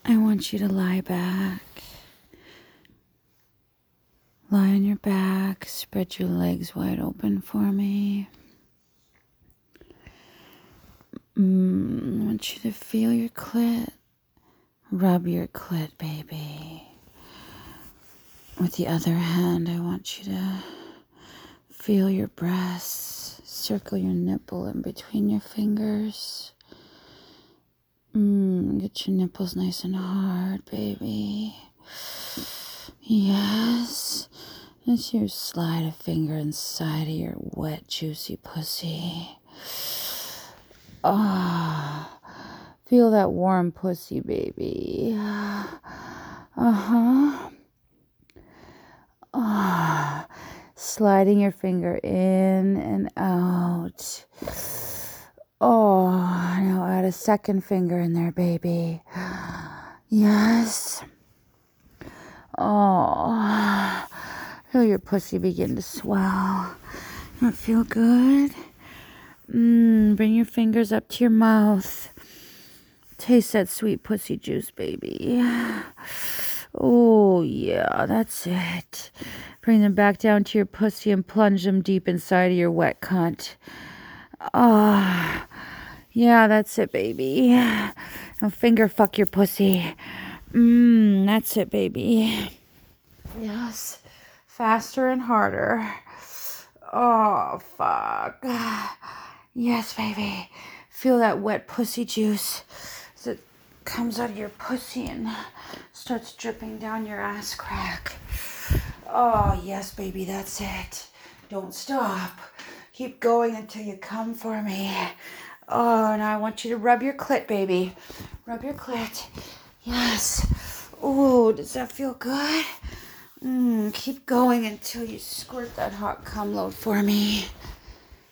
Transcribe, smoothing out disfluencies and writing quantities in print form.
I want you to lie back. Lie on your back. Spread your legs wide open for me. I want you to feel your clit. Rub your clit, baby. With the other hand, I want you to feel your breasts. Circle your nipple in between your fingers. Get your nipples nice and hard, baby. Yes. As you slide a finger inside of your wet, juicy pussy. Feel that warm pussy, baby. Sliding your finger in and out. Now add a second finger in there, baby. Yes. Feel your pussy begin to swell. That feel good? Bring your fingers up to your mouth. Taste that sweet pussy juice, baby. Oh, yeah, that's it. Bring them back down to your pussy and plunge them deep inside of your wet cunt. Yeah, that's it, baby. Now finger fuck your pussy. That's it, baby. Yes. Faster and harder. Oh, fuck. Yes, baby. Feel that wet pussy juice as it comes out of your pussy and starts dripping down your ass crack. Oh, yes, baby, that's it. Don't stop. Keep going until you come for me. Oh, now I want you to rub your clit, baby. Rub your clit. Yes. Oh, does that feel good? Keep going until you squirt that hot cum load for me.